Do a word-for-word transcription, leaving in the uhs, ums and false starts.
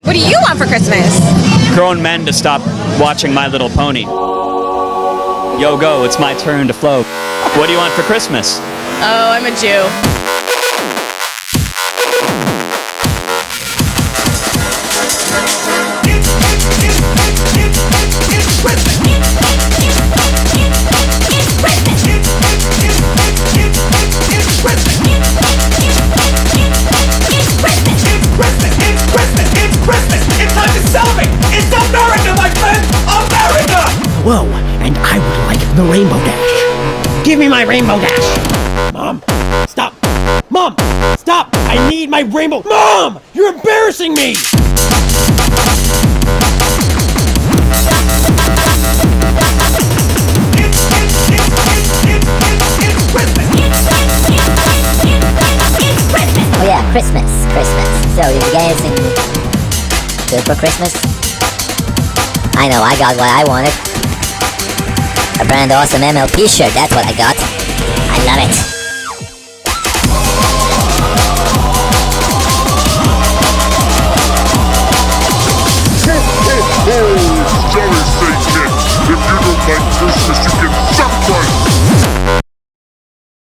What do you want for Christmas? Grown men to stop watching My Little Pony. Yo, go, it's my turn to float. What do you want for Christmas? Oh, I'm a Jew. Whoa, and I would like the Rainbow Dash. Give me my Rainbow Dash. Mom, stop. Mom, stop. I need my Rainbow. Mom, you're embarrassing me. Oh yeah, Christmas, Christmas. So you guys good for Christmas? I know, I got what I wanted. A brand awesome M L P shirt, that's what I got. I love it. Ho, ho, ho! Sorry, Saint Nick. If you don't like Christmas, you can